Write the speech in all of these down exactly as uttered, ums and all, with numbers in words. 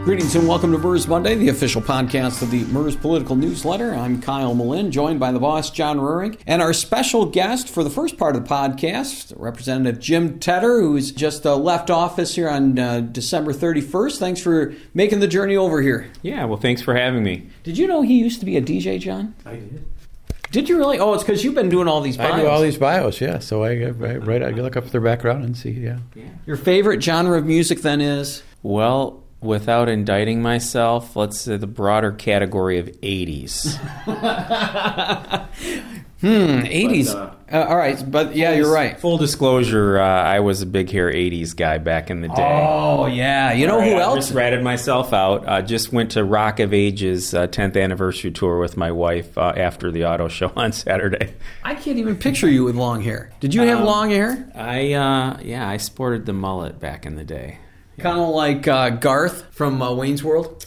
Greetings and welcome to Murs Monday, the official podcast of the Murs Political Newsletter. I'm Kyle Malin, joined by the boss, John Ruering, and our special guest for the first part of the podcast, Representative Jim Tedder, who's just uh, left office here on uh, December thirty-first. Thanks for making the journey over here. Yeah, well, thanks for having me. Did you know he used to be a D J, John? I did. Did you really? Oh, it's because you've been doing all these bios. I do all these bios, yeah. So I, I right, I look up their background and see, yeah. yeah. Your favorite genre of music then is? Well, without indicting myself, let's say the broader category of eighties. Hmm, eighties. But, uh, uh, all right, but yeah, you're right. Full disclosure, uh, I was a big hair eighties guy back in the day. Oh, yeah. You know right, who I else? just ratted myself out. Uh, just went to Rock of Ages uh, tenth anniversary tour with my wife uh, after the auto show on Saturday. I can't even picture you with long hair. Did you have um, long hair? I, uh, yeah, I sported the mullet back in the day. Kind of like uh, Garth from uh, Wayne's World?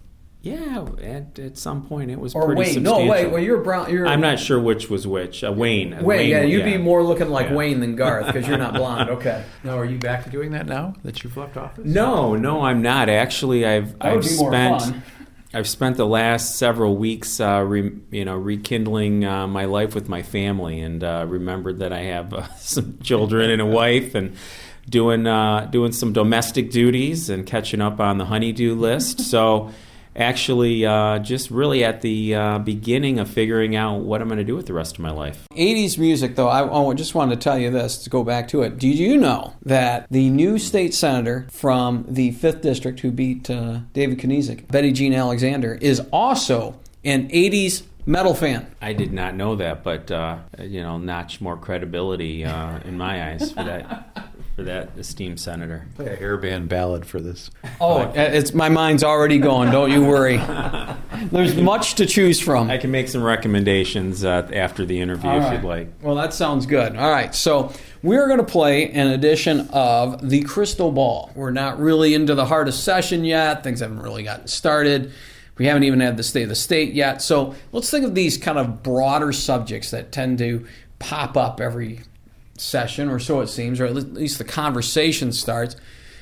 Yeah, at, at some point it was or pretty Wayne. substantial. No, wait, well, you're brown. You're, I'm not sure which was which. Uh, Wayne. Wayne, Wayne, yeah, you'd yeah. be more looking like yeah. Wayne than Garth because you're not blonde. Okay. Now, are you back to doing that now that you've left office? No, no, I'm not. Actually, I've that would I've be more spent fun. I've spent the last several weeks, uh, re, you know, rekindling uh, my life with my family, and uh, remembered that I have uh, some children and a wife, and doing uh, doing some domestic duties and catching up on the honeydew list. So. Actually, uh, just really at the uh, beginning of figuring out what I'm going to do with the rest of my life. eighties music, though, I, I just wanted to tell you this, to go back to it. Did you know that the new state senator from the fifth District who beat uh, David Kniezek, Betty Jean Alexander, is also an eighties metal fan? I did not know that, but, uh, you know, notch more credibility uh, in my eyes for that. For that esteemed senator. Play a hairband ballad for this. Oh, it's my mind's already going. Don't you worry. There's much to choose from. I can make some recommendations uh, after the interview All if right. you'd like. Well, that sounds good. All right, so we're going to play an edition of The Crystal Ball. We're not really into the heart of session yet. Things haven't really gotten started. We haven't even had the State of the State yet. So let's think of these kind of broader subjects that tend to pop up every session, or so it seems, or at least the conversation starts,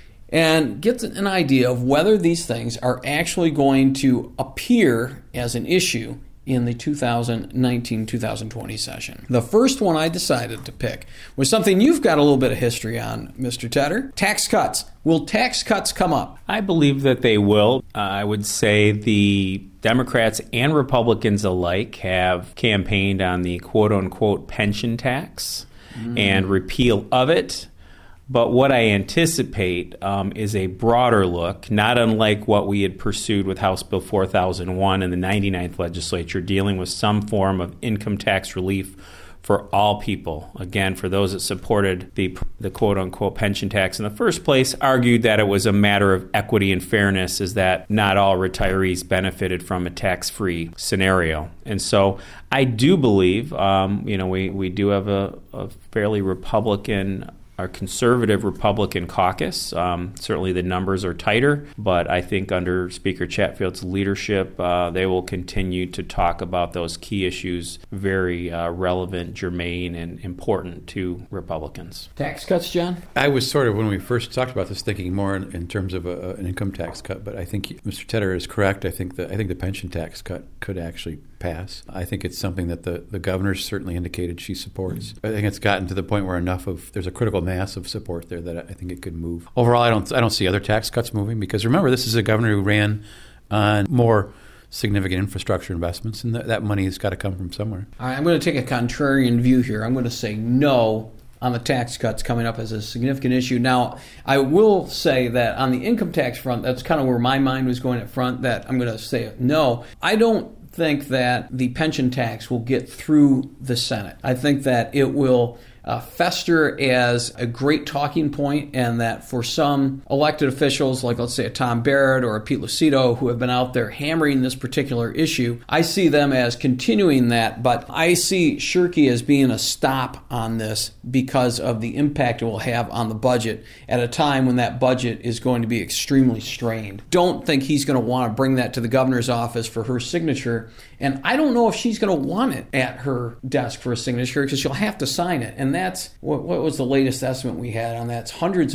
and gets an idea of whether these things are actually going to appear as an issue in the two thousand nineteen two thousand twenty session. The first one I decided to pick was something you've got a little bit of history on, Mister Tedder. Tax cuts. Will tax cuts come up? I believe that they will. Uh, I would say the Democrats and Republicans alike have campaigned on the quote-unquote pension tax mm. and repeal of it. But what I anticipate um, is a broader look, not unlike what we had pursued with House Bill four thousand one in the ninety-ninth legislature, dealing with some form of income tax relief for all people. Again, for those that supported the the quote-unquote pension tax in the first place, argued that it was a matter of equity and fairness, is that not all retirees benefited from a tax-free scenario. And so I do believe, um, you know, we, we do have a, a fairly Republican our conservative Republican caucus. Um, certainly the numbers are tighter, but I think under Speaker Chatfield's leadership, uh, they will continue to talk about those key issues, very uh, relevant, germane, and important to Republicans. Tax cuts, John? I was sort of, when we first talked about this, thinking more in, in terms of a, an income tax cut, but I think Mister Tedder is correct. I think the, I think the pension tax cut could actually pass. I think it's something that the, the governor certainly indicated she supports. Mm-hmm. I think it's gotten to the point where enough of, there's a critical mass of support there that I think it could move. Overall, I don't I don't see other tax cuts moving, because remember, this is a governor who ran on more significant infrastructure investments, and th- that money has got to come from somewhere. All right, I'm going to take a contrarian view here. I'm going to say no on the tax cuts coming up as a significant issue. Now, I will say that on the income tax front, that's kind of where my mind was going at front, that I'm going to say no. I don't think that the pension tax will get through the Senate. I think that it will uh, fester as a great talking point, and that for some elected officials, like let's say a Tom Barrett or a Pete Lucido, who have been out there hammering this particular issue, I see them as continuing that, but I see Shirkey as being a stop on this because of the impact it will have on the budget at a time when that budget is going to be extremely strained. Don't think he's going to want to bring that to the governor's office for her signature, and I don't know if she's going to want it at her desk for a signature, because she'll have to sign it, and that's, what, what was the latest estimate we had on that? It's hundreds of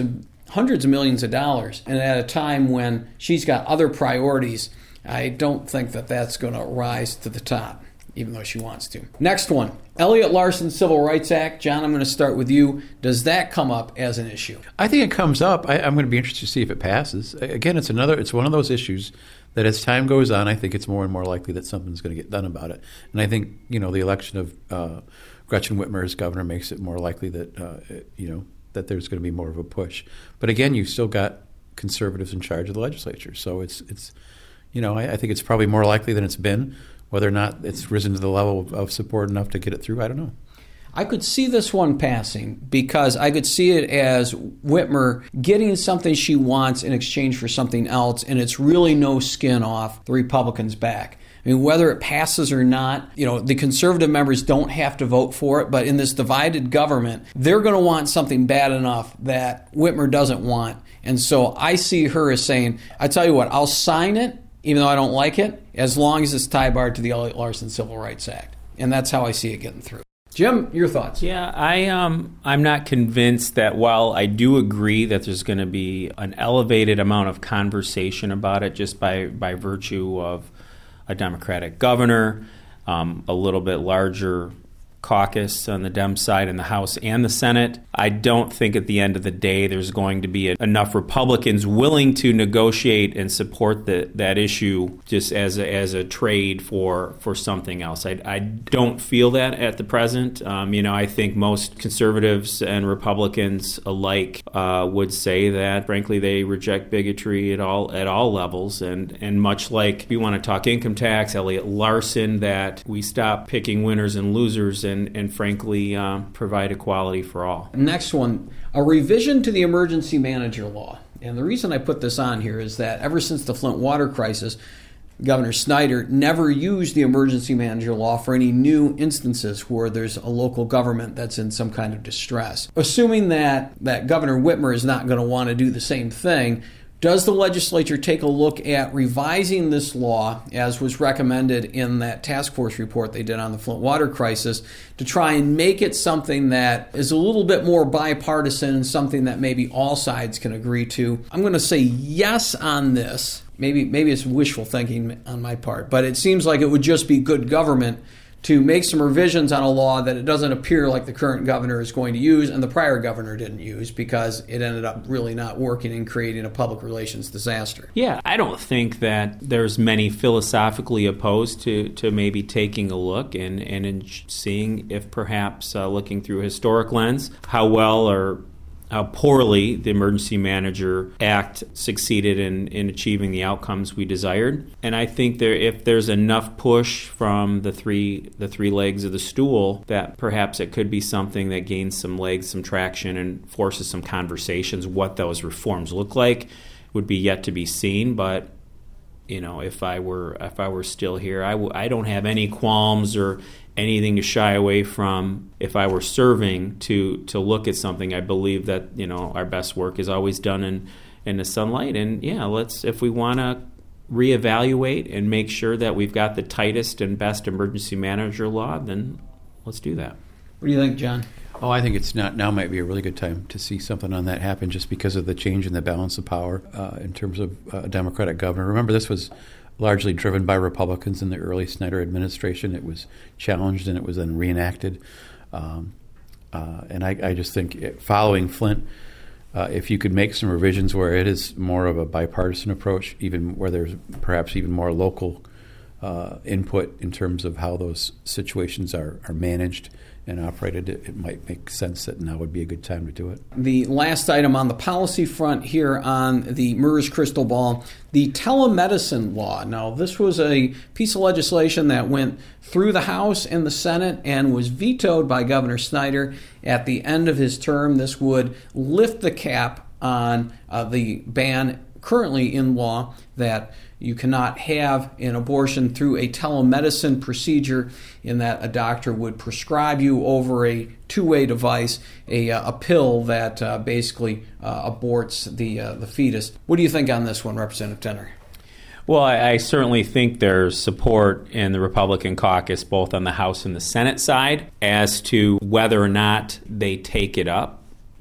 hundreds of millions of dollars, and at a time when she's got other priorities, I don't think that that's going to rise to the top, even though she wants to. Next one, Elliott Larson Civil Rights Act. John, I'm going to start with you. Does that come up as an issue? I think it comes up. I, I'm going to be interested to see if it passes. Again, it's another. It's one of those issues that as time goes on, I think it's more and more likely that something's going to get done about it. And I think, you know, the election of uh, Gretchen Whitmer as governor makes it more likely that, uh, you know, that there's going to be more of a push. But again, you've still got conservatives in charge of the legislature. So it's, it's you know, I, I think it's probably more likely than it's been. Whether or not it's risen to the level of, of support enough to get it through, I don't know. I could see this one passing because I could see it as Whitmer getting something she wants in exchange for something else, and it's really no skin off the Republicans' back. I mean, whether it passes or not, you know, the conservative members don't have to vote for it, but in this divided government, they're going to want something bad enough that Whitmer doesn't want. And so I see her as saying, I tell you what, I'll sign it, even though I don't like it, as long as it's tie-barred to the Elliott Larson Civil Rights Act. And that's how I see it getting through. Jim, your thoughts? Yeah, I, um, I'm not convinced that while I do agree that there's going to be an elevated amount of conversation about it just by, by virtue of a Democratic governor, um, a little bit larger caucus on the Dem side in the House and the Senate. I don't think at the end of the day there's going to be enough Republicans willing to negotiate and support the, that issue just as a, as a trade for for something else. I, I don't feel that at the present. Um, you know, I think most conservatives and Republicans alike uh, would say that, frankly, they reject bigotry at all at all levels. And, and much like we want to talk income tax, Elliott Larson, that we stop picking winners and losers and, and frankly, uh, provide equality for all. Next one, a revision to the emergency manager law. And the reason I put this on here is that ever since the Flint water crisis, Governor Snyder never used the emergency manager law for any new instances where there's a local government that's in some kind of distress. Assuming that, that Governor Whitmer is not going to want to do the same thing, does the legislature take a look at revising this law, as was recommended in that task force report they did on the Flint water crisis, to try and make it something that is a little bit more bipartisan and something that maybe all sides can agree to? I'm going to say yes on this. Maybe, maybe it's wishful thinking on my part, but it seems like it would just be good government to make some revisions on a law that it doesn't appear like the current governor is going to use and the prior governor didn't use because it ended up really not working and creating a public relations disaster. Yeah, I don't think that there's many philosophically opposed to, to maybe taking a look and, and in seeing if perhaps uh, looking through a historic lens, how well or how poorly the Emergency Manager Act succeeded in, in achieving the outcomes we desired. And I think there, if there's enough push from the three the three legs of the stool, that perhaps it could be something that gains some legs, some traction, and forces some conversations. What those reforms look like would be yet to be seen. But you know, if I were if I were still here, I, w- I don't have any qualms or anything to shy away from if I were serving to to look at something. I believe that, you know, our best work is always done in, in the sunlight. And yeah, let's if we want to reevaluate and make sure that we've got the tightest and best emergency manager law, then let's do that. What do you think, John? Oh, I think it's not now might be a really good time to see something on that happen just because of the change in the balance of power uh, in terms of uh, a Democratic governor. Remember, this was largely driven by Republicans in the early Snyder administration. It was challenged and it was then reenacted. Um, uh, and I, I just think it, following Flint, uh, if you could make some revisions where it is more of a bipartisan approach, even where there's perhaps even more local uh, input in terms of how those situations are, are managed and operated, it, it might make sense that now would be a good time to do it. The last item on the policy front here on the MERS crystal ball, the telemedicine law. Now, this was a piece of legislation that went through the House and the Senate and was vetoed by Governor Snyder at the end of his term. This would lift the cap on uh, the ban currently in law that you cannot have an abortion through a telemedicine procedure, in that a doctor would prescribe you over a two-way device a, a pill that uh, basically uh, aborts the uh, the fetus. What do you think on this one, Representative Tenner? Well, I, I certainly think there's support in the Republican caucus, both on the House and the Senate side, as to whether or not they take it up.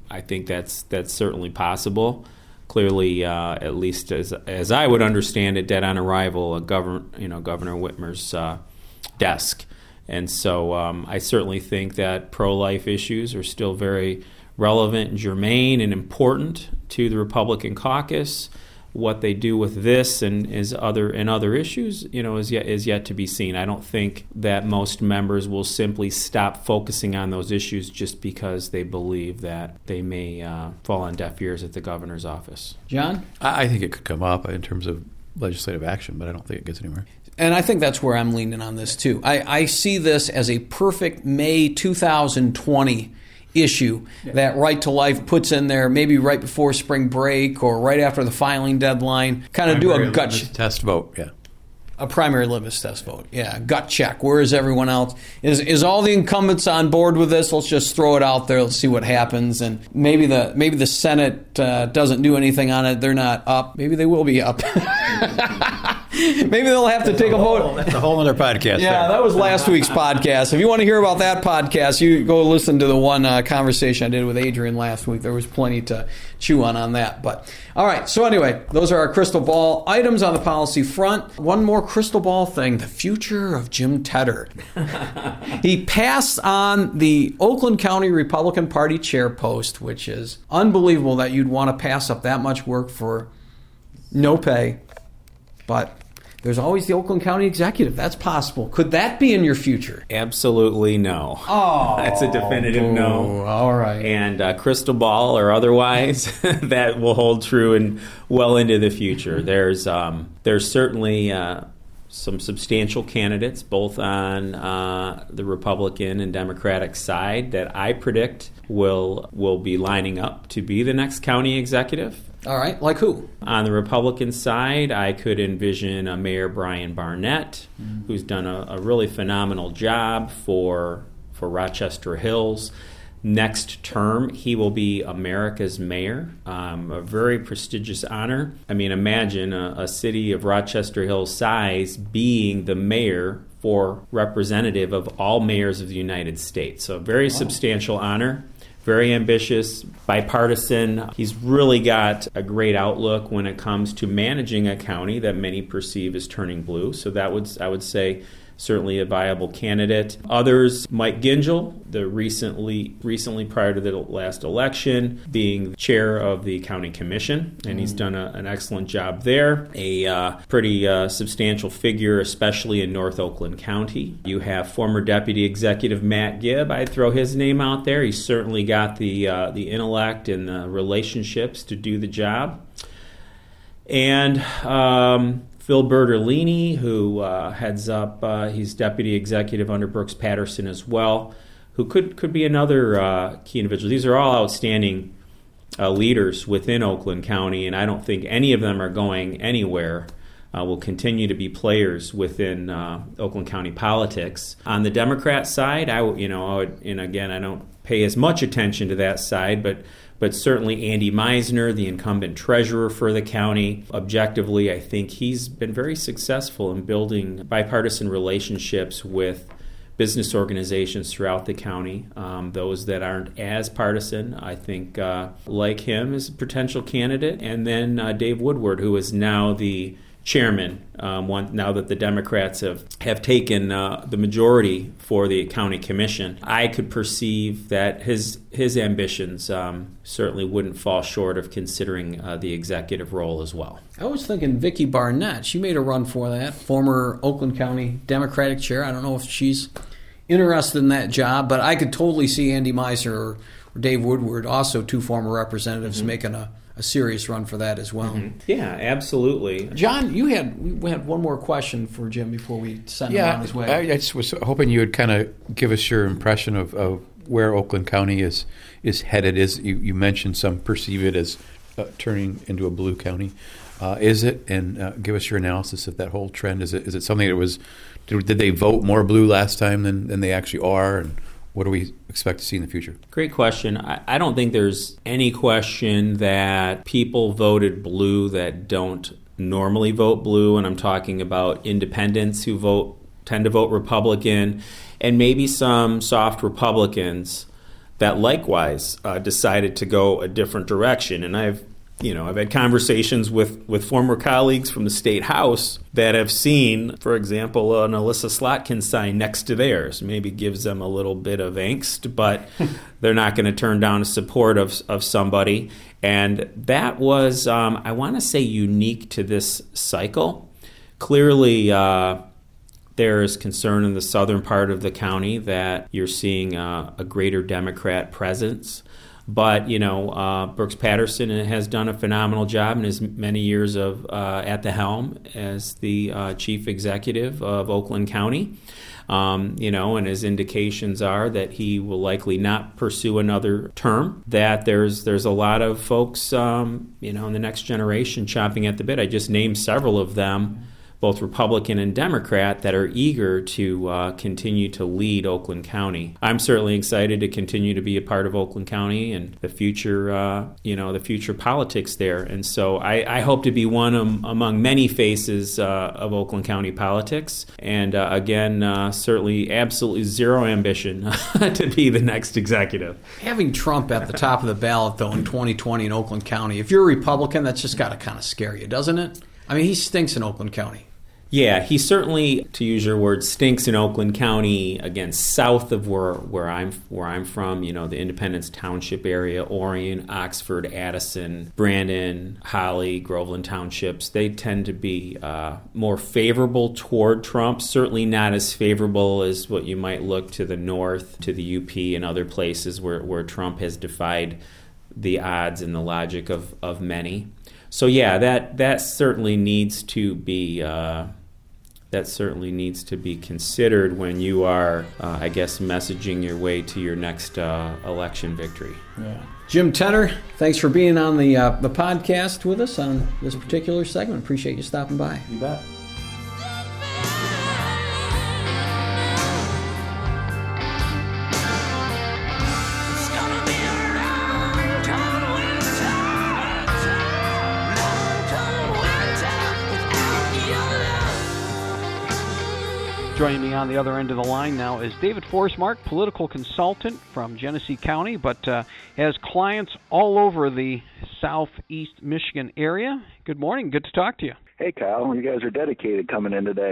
I think that's that's certainly possible. Clearly, uh, at least as as I would understand it, dead on arrival, a govern you know Governor Whitmer's uh, desk, and so um, I certainly think that pro-life issues are still very relevant and germane and important to the Republican caucus. What they do with this and is other and other issues, you know, is yet is yet to be seen. I don't think that most members will simply stop focusing on those issues just because they believe that they may uh, fall on deaf ears at the governor's office. John? I I think it could come up in terms of legislative action, but I don't think it gets anywhere. And I think that's where I'm leaning on this, too. I, I see this as a perfect May two thousand twenty issue yeah. that Right to Life puts in there, maybe right before spring break or right after the filing deadline. Kind of do a gut ch- test vote, yeah. A primary litmus test vote, yeah. Gut check. Where is everyone else? Is is all the incumbents on board with this? Let's just throw it out there. Let's see what happens. And maybe the maybe the Senate uh, doesn't do anything on it. They're not up. Maybe they will be up. Maybe they'll have to that's take a, a whole, vote. That's a whole other podcast. Yeah, there. that was last week's podcast. If you want to hear about that podcast, you go listen to the one uh, conversation I did with Adrian last week. There was plenty to chew on on that. But all right, so anyway, those are our crystal ball items on the policy front. One more crystal ball thing, the future of Jim Tedder. He passed on the Oakland County Republican Party chair post, which is unbelievable that you'd want to pass up that much work for no pay. But there's always the Oakland County executive. That's possible. Could that be in your future? Absolutely no. Oh, that's a definitive oh, no. All right. And uh, crystal ball or otherwise, that will hold true and well into the future. There's um, there's certainly uh, some substantial candidates, both on uh, the Republican and Democratic side, that I predict will will be lining up to be the next county executive. All right, like who? On the Republican side, I could envision a Mayor Brian Barnett, mm-hmm. who's done a, a really phenomenal job for for Rochester Hills. Next term, he will be America's mayor, um, a very prestigious honor. I mean, imagine a, a city of Rochester Hills size being the mayor for representative of all mayors of the United States. So a very oh. substantial honor. Very ambitious, bipartisan. He's really got a great outlook when it comes to managing a county that many perceive as turning blue. So that would, I would say, certainly a viable candidate. Others, Mike Gingell, the recently, recently prior to the last election, being chair of the county commission, and mm. he's done a, an excellent job there. A uh, pretty uh, substantial figure, especially in North Oakland County. You have former deputy executive Matt Gibb. I'd throw his name out there. He's certainly got the uh, the intellect and the relationships to do the job. And um, Phil Bertolini, who uh, heads up, uh, he's deputy executive under Brooks Patterson as well, who could, could be another uh, key individual. These are all outstanding uh, leaders within Oakland County, and I don't think any of them are going anywhere. Uh, will continue to be players within uh, Oakland County politics. On the Democrat side, I you know, I would, and again, I don't pay as much attention to that side, but but certainly Andy Meisner, the incumbent treasurer for the county, objectively, I think he's been very successful in building bipartisan relationships with business organizations throughout the county. Um, those that aren't as partisan, I think, uh, like him, is a potential candidate. And then uh, Dave Woodward, who is now the chairman, um, one, now that the Democrats have, have taken uh, the majority for the county commission. I could perceive that his his ambitions um, certainly wouldn't fall short of considering uh, the executive role as well. I was thinking Vicki Barnett. She made a run for that, former Oakland County Democratic chair. I don't know if she's interested in that job, but I could totally see Andy Meisner or, or Dave Woodward, also two former representatives, mm-hmm. making a a serious run for that as well. Mm-hmm. Yeah, absolutely. John, you had we had one more question for Jim before we send yeah, him on his way. I, I just was hoping you would kind of give us your impression of, of where Oakland County is is headed. Is you, you mentioned some perceive it as uh, turning into a blue county. Uh, is it? And uh, give us your analysis of that whole trend. Is it is it something that was did, did they vote more blue last time than, than they actually are? And what do we expect to see in the future? Great question. I, I don't think there's any question that people voted blue that don't normally vote blue, and I'm talking about independents who vote tend to vote Republican, and maybe some soft Republicans that likewise uh, decided to go a different direction. And I've You know, I've had conversations with, with former colleagues from the State House that have seen, for example, an Alyssa Slotkin sign next to theirs. Maybe gives them a little bit of angst, but they're not going to turn down support of, of somebody. And that was, um, I want to say, unique to this cycle. Clearly, uh, there is concern in the southern part of the county that you're seeing uh, a greater Democrat presence. But, you know, uh, Brooks Patterson has done a phenomenal job in his many years of uh, at the helm as the uh, chief executive of Oakland County. Um, you know, and his indications are that he will likely not pursue another term, that there's there's a lot of folks, um, you know, in the next generation chomping at the bit. I just named several of them, both Republican and Democrat, that are eager to uh, continue to lead Oakland County. I'm certainly excited to continue to be a part of Oakland County and the future, uh, you know, the future politics there. And so I, I hope to be one um, among many faces uh, of Oakland County politics. And uh, again, uh, certainly absolutely zero ambition to be the next executive. Having Trump at the top of the ballot, though, in twenty twenty in Oakland County, if you're a Republican, that's just got to kind of scare you, doesn't it? I mean, he stinks in Oakland County. Yeah, he certainly, to use your words, stinks in Oakland County, again, south of where where I'm where I'm from, you know, the Independence Township area, Orion, Oxford, Addison, Brandon, Holly, Groveland Townships. They tend to be uh, more favorable toward Trump, certainly not as favorable as what you might look to the north, to the U P and other places where, where Trump has defied the odds and the logic of, of many. So, yeah, that, that certainly needs to be... Uh, That certainly needs to be considered when you are, uh, I guess, messaging your way to your next uh, election victory. Yeah. Jim Tenner, thanks for being on the uh, the podcast with us on this particular segment. Appreciate you stopping by. You bet. Joining me on the other end of the line now is David Forsmark, political consultant from Genesee County, but uh, has clients all over the southeast Michigan area. Good morning. Good to talk to you. Hey, Kyle. You guys are dedicated coming in today.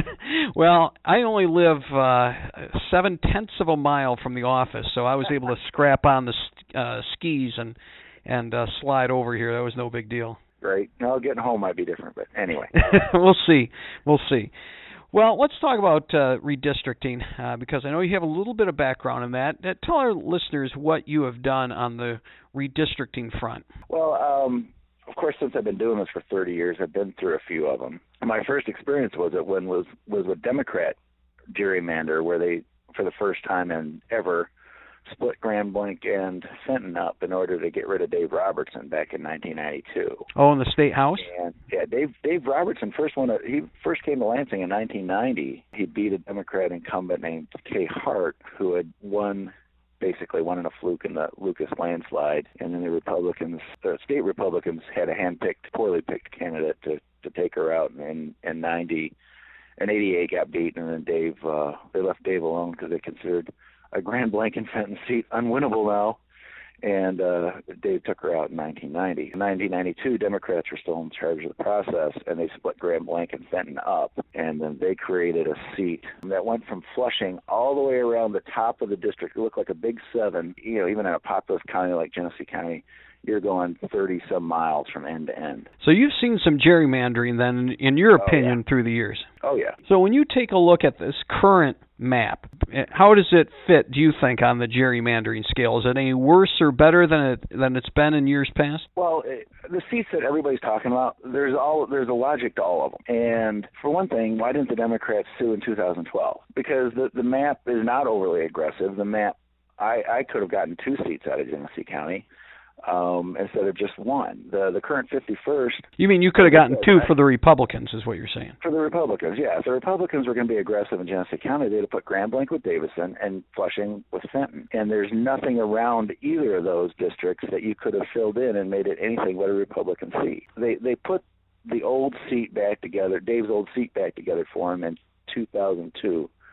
Well, I only live uh, seven-tenths of a mile from the office, so I was able to scrap on the uh, skis and, and uh, slide over here. That was no big deal. Great. Now, getting home might be different, but anyway. We'll see. We'll see. Well, let's talk about uh, redistricting, uh, because I know you have a little bit of background in that. Uh, tell our listeners what you have done on the redistricting front. Well, um, of course, since I've been doing this for thirty years, I've been through a few of them. My first experience was it when was was with Democrat gerrymander, where they, for the first time in ever, split Grand Blanc and Fenton up in order to get rid of Dave Robertson back in nineteen ninety-two. Oh, in the State House? And yeah, Dave Dave Robertson first won. A, he first came to Lansing in nineteen ninety. He beat a Democrat incumbent named Kay Hart, who had won, basically won in a fluke in the Lucas landslide. And then the Republicans, the state Republicans, had a hand-picked, poorly picked candidate to to take her out in in ninety. And eighty-eight got beaten, and then Dave uh, they left Dave alone because they considered a Grand Blanc and Fenton seat unwinnable now, and uh, Dave took her out in nineteen ninety. In nineteen ninety-two, Democrats were still in charge of the process, and they split Grand Blanc and Fenton up, and then they created a seat that went from Flushing all the way around the top of the district. It looked like a big seven. You know, even in a populous county like Genesee County, you're going thirty-some miles from end to end. So you've seen some gerrymandering then, in your Oh, opinion, yeah. through the years. Oh, yeah. So when you take a look at this current map, how does it fit, do you think, on the gerrymandering scale? Is it any worse or better than it than it's been in years past? Well, it, the seats that everybody's talking about, there's all there's a logic to all of them. And for one thing, why didn't the Democrats sue in two thousand twelve? Because the the map is not overly aggressive. The map, I, I could have gotten two seats out of Genesee County um, instead of just one. The the current fifty-first. You mean you could have gotten two for the Republicans, is what you're saying? For the Republicans, yeah. If the Republicans were going to be aggressive in Genesee County, they'd have put Grand Blanc with Davison and Flushing with Fenton. And there's nothing around either of those districts that you could have filled in and made it anything but a Republican seat. They they put the old seat back together, Dave's old seat back together for him in two thousand two,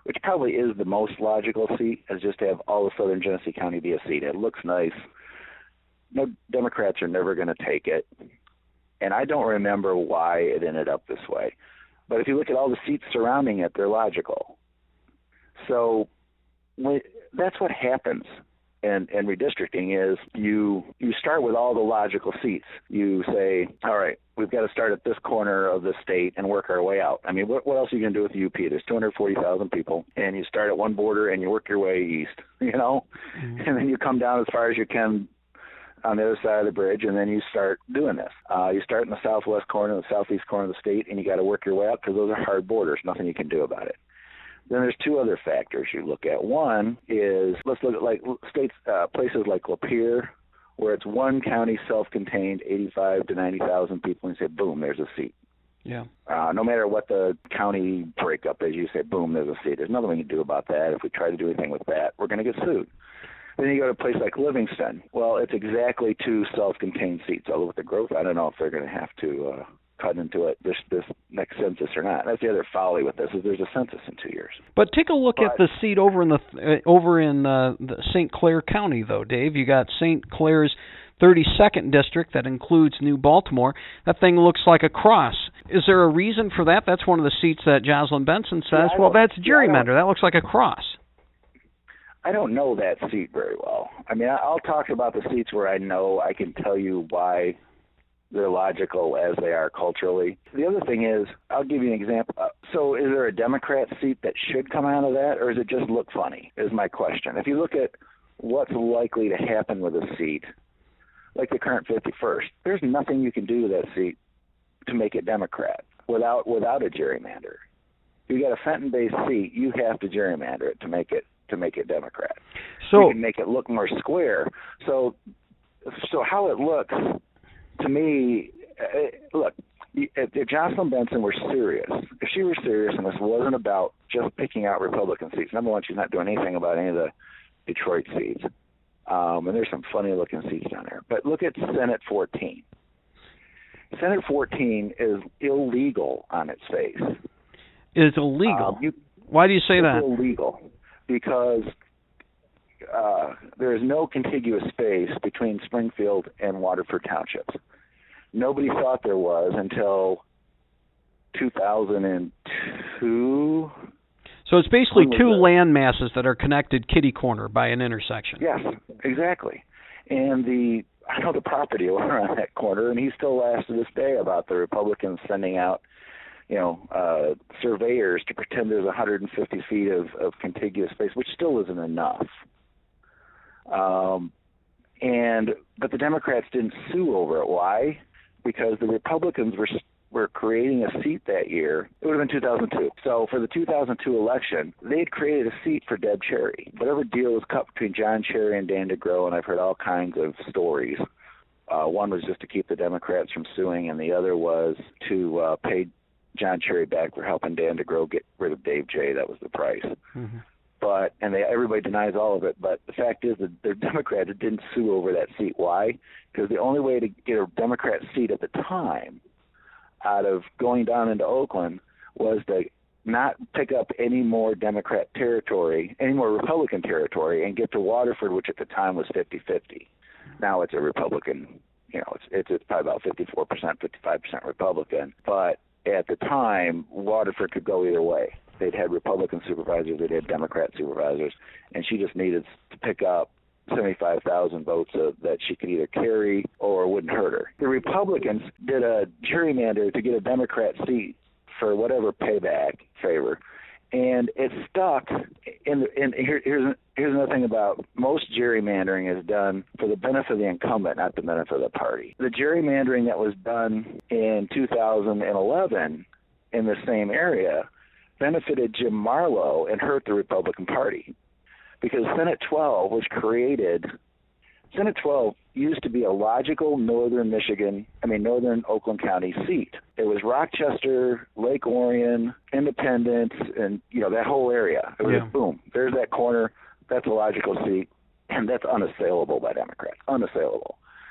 which probably is the most logical seat, is just to have all of Southern Genesee County be a seat. It looks nice. No Democrats are never going to take it. And I don't remember why it ended up this way. But if you look at all the seats surrounding it, they're logical. So when, that's what happens in, in redistricting is you you start with all the logical seats. You say, all right, we've got to start at this corner of the state and work our way out. I mean, what, what else are you going to do with the U P? There's two hundred forty thousand people, and you start at one border and you work your way east, you know? Mm-hmm. And then you come down as far as you can on the other side of the bridge, and then you start doing this. Uh, you start in the southwest corner, the southeast corner of the state, and you got to work your way out because those are hard borders. Nothing you can do about it. Then there's two other factors you look at. One is, let's look at like states, uh, places like Lapeer, where it's one county self-contained, eighty-five to ninety thousand people, and you say, boom, there's a seat. Yeah. Uh, no matter what the county breakup is, you say, boom, there's a seat. There's nothing we can do about that. If we try to do anything with that, we're going to get sued. Then you go to a place like Livingston. Well, it's exactly two self-contained seats. Although with the growth, I don't know if they're going to have to uh, cut into it this this next census or not. That's the other folly with this is there's a census in two years. But take a look but, at the seat over in the uh, over in uh, the Saint Clair County, though, Dave. You got Saint Clair's thirty-second district that includes New Baltimore. That thing looks like a cross. Is there a reason for that? That's one of the seats that Jocelyn Benson says, yeah, well, that's Yeah, gerrymander. That looks like a cross. I don't know that seat very well. I mean, I'll talk about the seats where I know I can tell you why they're logical as they are culturally. The other thing is, I'll give you an example. So is there a Democrat seat that should come out of that, or does it just look funny, is my question. If you look at what's likely to happen with a seat, like the current fifty-first, there's nothing you can do to that seat to make it Democrat without without a gerrymander. You got a Fenton-based seat, you have to gerrymander it to make it to make it Democrat. So you can make it look more square. So, so how it looks to me, uh, look, if, if Jocelyn Benson were serious, if she were serious and this wasn't about just picking out Republican seats, number one, she's not doing anything about any of the Detroit seats. Um, and there's some funny-looking seats down there. But look at Senate fourteen. Senate fourteen is illegal on its face. It's illegal? Um, you, Why do you say it's that? It's illegal because uh, there is no contiguous space between Springfield and Waterford Townships. Nobody thought there was until two thousand two. So it's basically two land masses that are connected kitty corner by an intersection. Yes, exactly. And the I know the property owner on that corner, and he still laughs to this day about the Republicans sending out, you know, uh, surveyors to pretend there's one hundred fifty feet of, of contiguous space, which still isn't enough. Um, and but the Democrats didn't sue over it. Why? Because the Republicans were were creating a seat that year. It would have been two thousand two. So for the two thousand two election, they had created a seat for Deb Cherry. Whatever deal was cut between John Cherry and Dan DeGros, and I've heard all kinds of stories. Uh, one was just to keep the Democrats from suing, and the other was to uh, pay John Cherry back for helping Dan DeGros get rid of Dave J. That was the price. Mm-hmm. But and they everybody denies all of it. But the fact is that the Democrats didn't sue over that seat. Why? Because the only way to get a Democrat seat at the time out of going down into Oakland was to not pick up any more Democrat territory, any more Republican territory, and get to Waterford, which at the time was fifty-fifty. Now it's a Republican, you know, it's it's, it's probably about fifty-four percent, fifty-five percent Republican. But at the time, Waterford could go either way. They'd had Republican supervisors, they'd had Democrat supervisors, and she just needed to pick up seventy-five thousand votes uh, that she could either carry or wouldn't hurt her. The Republicans did a gerrymander to get a Democrat seat for whatever payback favor, and it stuck. In the, in, here, here's, here's another thing about most gerrymandering is done for the benefit of the incumbent, not the benefit of the party. The gerrymandering that was done in two thousand eleven in the same area benefited Jim Marlowe and hurt the Republican Party. Because Senate twelve was created, Senate twelve used to be a logical northern Michigan, I mean northern Oakland County seat. It was Rochester, Lake Orion, Independence, and you know that whole area. It was yeah. boom. There's that corner. That's a logical seat, and that's unassailable by Democrats. Unassailable.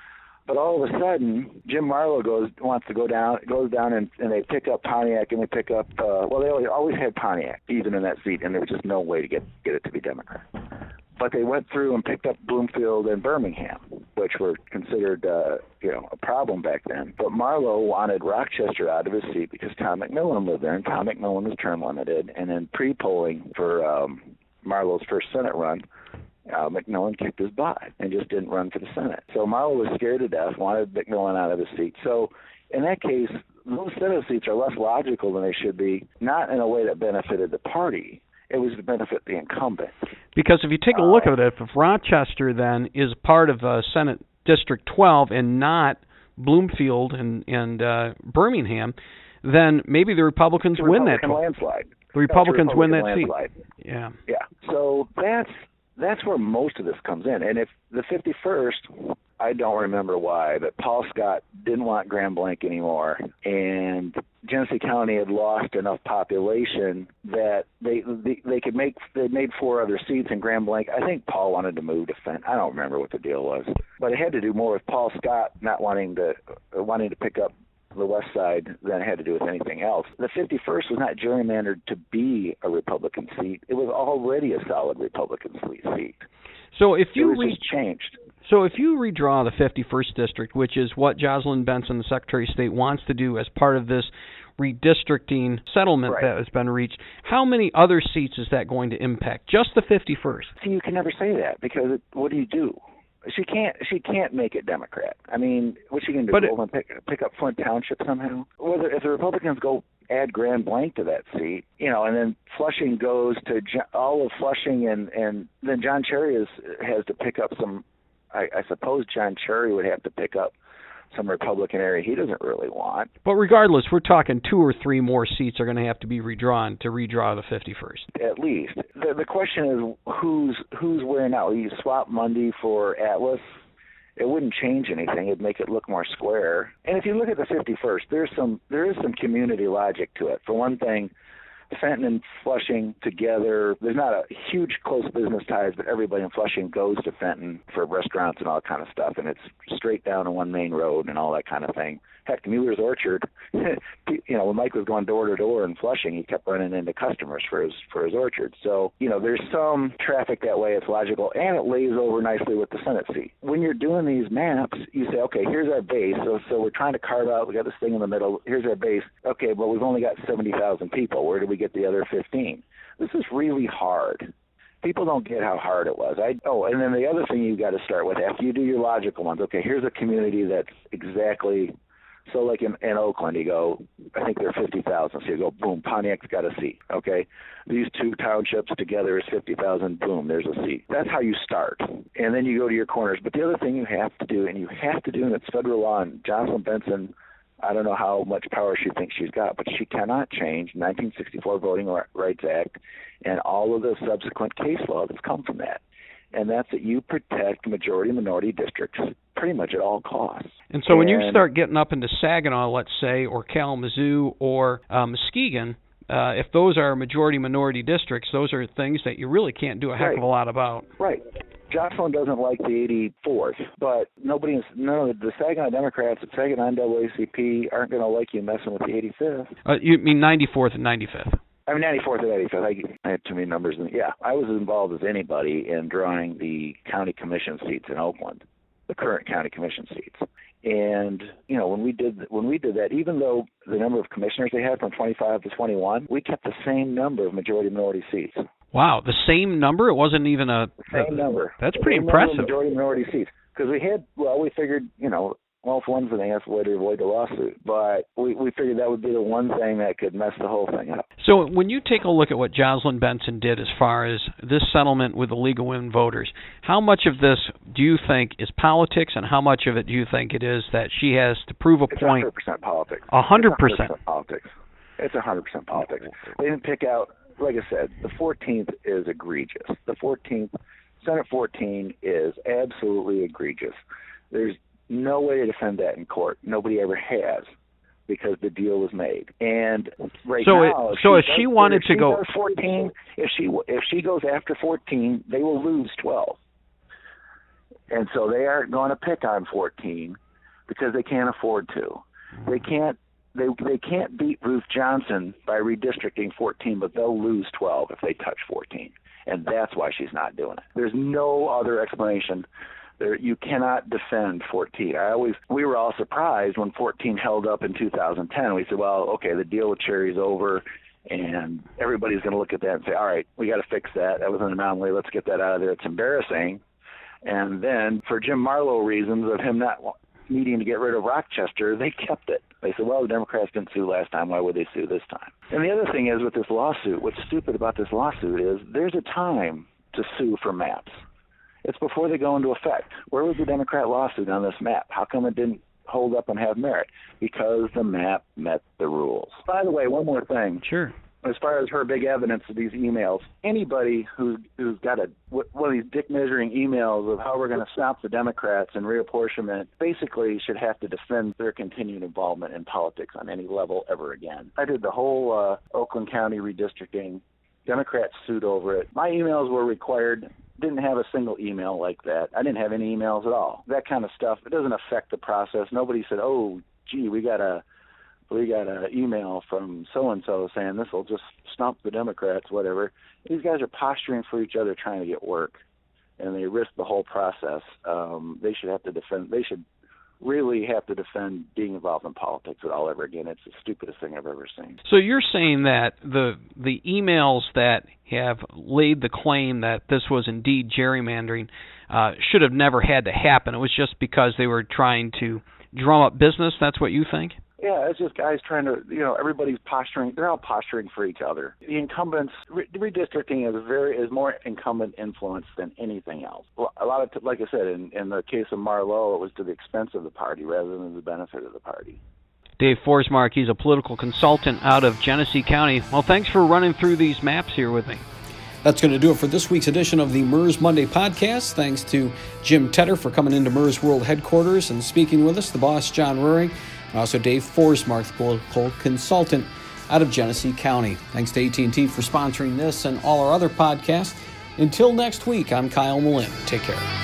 But all of a sudden, Jim Marlowe goes wants to go down, goes down, and, and they pick up Pontiac, and they pick up. Uh, well, they always, always had Pontiac, even in that seat, and there was just no way to get get it to be Democrat. But they went through and picked up Bloomfield and Birmingham, which were considered, uh, you know, a problem back then. But Marlowe wanted Rochester out of his seat because Tom McMillan lived there, and Tom McMillan was term limited. And in pre-polling for um, Marlowe's first Senate run, uh, McMillan kicked his butt and just didn't run for the Senate. So Marlowe was scared to death, wanted McMillan out of his seat. So in that case, those Senate seats are less logical than they should be, not in a way that benefited the party. It was to benefit the incumbent. Because if you take a look at it, if Rochester then is part of uh, Senate District twelve and not Bloomfield and, and uh, Birmingham, then maybe the Republicans the win Republican that. landslide. The Republicans Republican win that landslide. seat. Yeah. Yeah. So that's that's where most of this comes in. And if the fifty-first, I don't remember why, but Paul Scott didn't want Graham Blank anymore, and Genesee County had lost enough population that they they, they could make they made four other seats, and Graham Blank, I think Paul wanted to move to Fenton. I don't remember what the deal was, but it had to do more with Paul Scott not wanting to uh, wanting to pick up the west side than it had to do with anything else. The fifty-first was not gerrymandered to be a Republican seat. It was already a solid Republican seat. So if you it was re- just changed. So if you redraw the fifty-first district, which is what Jocelyn Benson, the Secretary of State, wants to do as part of this redistricting settlement right. that has been reached, how many other seats is that going to impact? Just the fifty-first? See, you can never say that because it, what do you do? She can't. She can't make it Democrat. I mean, what's she going to do? But go and pick, pick up Flint Township somehow? Whether if the Republicans go add Graham Blank to that seat, you know, and then Flushing goes to all of Flushing, and and then John Cherry is, has to pick up some. I, I suppose John Cherry would have to pick up some Republican area he doesn't really want. But regardless, we're talking two or three more seats are going to have to be redrawn to redraw the fifty-first. At least. The, the question is who's who's where now? You swap Mundy for Atlas, it wouldn't change anything. It'd make it look more square. And if you look at the fifty-first, there's some there is some community logic to it. For one thing, Fenton and Flushing together, there's not a huge close business ties, but everybody in Flushing goes to Fenton for restaurants and all that kind of stuff, and it's straight down on one main road and all that kind of thing. Heck, Mueller's Orchard, you know, when Mike was going door to door in Flushing, he kept running into customers for his for his orchard. So, you know, there's some traffic that way. It's logical, and it lays over nicely with the Senate seat. When you're doing these maps, you say, okay, here's our base. So, so we're trying to carve out. We got this thing in the middle. Here's our base. Okay, but we've only got seventy thousand people. Where do we get the other fifteen? This is really hard. People don't get how hard it was. I oh, and then the other thing you got to start with after you do your logical ones. Okay, here's a community that's exactly. So like in, in Oakland, you go, I think they're fifty thousand. So you go, boom, Pontiac's got a seat. Okay, these two townships together is fifty thousand. Boom, there's a seat. That's how you start. And then you go to your corners. But the other thing you have to do, and you have to do, and it's federal law, and Jocelyn Benson, I don't know how much power she thinks she's got, but she cannot change nineteen sixty-four Voting Rights Act and all of the subsequent case law that's come from that. And that's that you protect majority-minority districts pretty much at all costs. And so when and, you start getting up into Saginaw, let's say, or Kalamazoo, or uh, Muskegon, uh, if those are majority-minority districts, those are things that you really can't do a heck right. of a lot about. Right. Jocelyn doesn't like the eighty-fourth, but nobody, none of the Saginaw Democrats at Saginaw N double A C P aren't going to like you messing with the eighty-fifth. Uh, you mean ninety-fourth and ninety-fifth? I mean, ninety-fourth and eighty-fifth. I, I have too many numbers. In, yeah, I was involved as anybody in drawing the county commission seats in Oakland, the current county commission seats. And you know, when we did when we did that, even though the number of commissioners they had from twenty-five to twenty-one, we kept the same number of majority-minority seats. Wow, the same number? It wasn't even a same a, number. That's the pretty same impressive. Majority-minority seats, because we had well, we figured you know. Well, for one thing, that's the way to avoid the lawsuit. But we, we figured that would be the one thing that could mess the whole thing up. So when you take a look at what Jocelyn Benson did as far as this settlement with the League of Women Voters, how much of this do you think is politics, and how much of it do you think it is that she has to prove a it's point? one hundred percent politics. one hundred percent. It's one hundred percent politics. It's one hundred percent politics. They didn't pick out, like I said, the fourteenth is egregious. The fourteenth, Senate fourteen is absolutely egregious. There's no way to defend that in court. Nobody ever has, because the deal was made. And right so now, it, if so she if does, she wanted if to she go does fourteen, if she if she goes after fourteen, they will lose twelve. And so they aren't going to pick on fourteen. because they can't afford to. They can't they they can't beat Ruth Johnson by redistricting fourteen, but they'll lose twelve if they touch fourteen. And that's why she's not doing it. There's no other explanation. There, you cannot defend fourteen. I always we were all surprised when fourteen held up in two thousand ten. We said, well, okay, the deal with Cherry's over, and everybody's going to look at that and say, all right, we got to fix that. That was an anomaly. Let's get that out of there. It's embarrassing. And then for Jim Marlowe reasons of him not needing to get rid of Rochester, they kept it. They said, well, the Democrats didn't sue last time. Why would they sue this time? And the other thing is with this lawsuit, what's stupid about this lawsuit is there's a time to sue for maps. It's before they go into effect. Where was the Democrat lawsuit on this map? How come it didn't hold up and have merit? Because the map met the rules. By the way, one more thing. Sure. As far as her big evidence of these emails, anybody who's, who's got a one of these dick measuring emails of how we're going to stop the Democrats and reapportionment basically should have to defend their continued involvement in politics on any level ever again. I did the whole uh, Oakland County redistricting. Democrats sued over it. My emails were required. Didn't have a single email like that. I didn't have any emails at all. That kind of stuff, it doesn't affect the process. Nobody said, oh, gee, we got a we got an email from so-and-so saying this will just stump the Democrats, whatever. These guys are posturing for each other trying to get work, and they risk the whole process. Um, they should have to defend, they should really have to defend being involved in politics at all ever again. It's the stupidest thing I've ever seen. So you're saying that the the emails that have laid the claim that this was indeed gerrymandering uh, should have never had to happen. It was just because they were trying to drum up business? That's what you think? Yeah, it's just guys trying to, you know, everybody's posturing. They're all posturing for each other. The incumbents, re- redistricting is very is more incumbent influence than anything else. Well, a lot of, t- like I said, in, in the case of Marlowe, it was to the expense of the party rather than the benefit of the party. Dave Forsmark, he's a political consultant out of Genesee County. Well, thanks for running through these maps here with me. That's going to do it for this week's edition of the M E R S Monday podcast. Thanks to Jim Tedder for coming into M E R S World Headquarters and speaking with us, the boss, John Ruring, and also Dave Forsmark, the political consultant out of Genesee County. Thanks to A T and T for sponsoring this and all our other podcasts. Until next week, I'm Kyle Malin. Take care.